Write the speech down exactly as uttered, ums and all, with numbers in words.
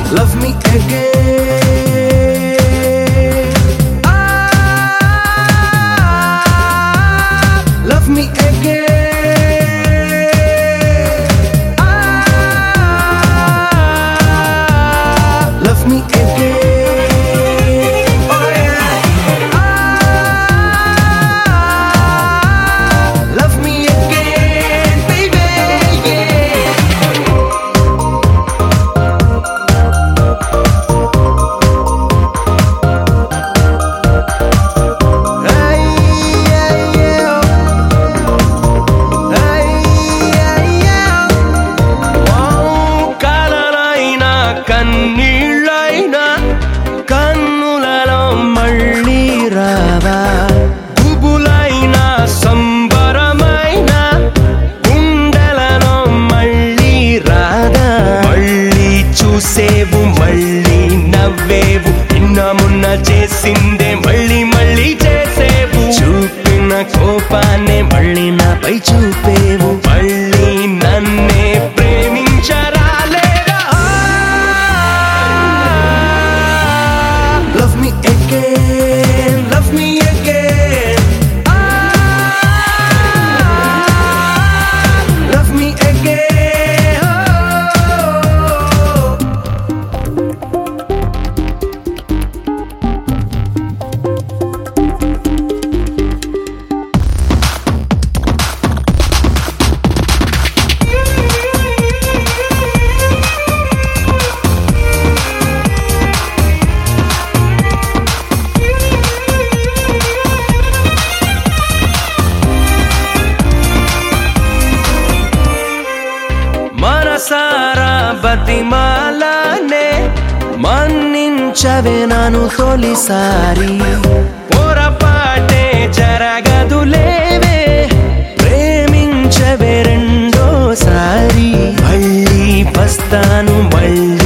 love me again. Ah, love me again. Ah, love me again. Oh yeah. Ah, love me again, baby. Yeah. Hey, yeah, yeah. Hey, yeah, yeah. Oh, కలలైనా కన్నీళ్ళైనా కన్నులలో మళ్ళీ రావా, గుబులైనా సంబరమైన గుండెలలో మళ్ళీ రాదా, మళ్ళీ చూసేవు మళ్ళీ నవ్వేవు, నిన్న మొన్న చేసిందే మళ్ళీ మళ్ళీ చేసేవు, చూపిన కోపాన్నే మళ్ళీ నాపై చూపేవు, మళ్ళీ నన్నే ప్రేమించరాలేదా. Love me again, love me again. Ah, love me again. Oh. మనసారా బతిమాలనే మన్నించవే నన్ను తొలిసారి, పొరపాటే జరగదులేవే ప్రేమించవే రెండోసారి, మళ్ళీ వస్తాను మళ్ళీ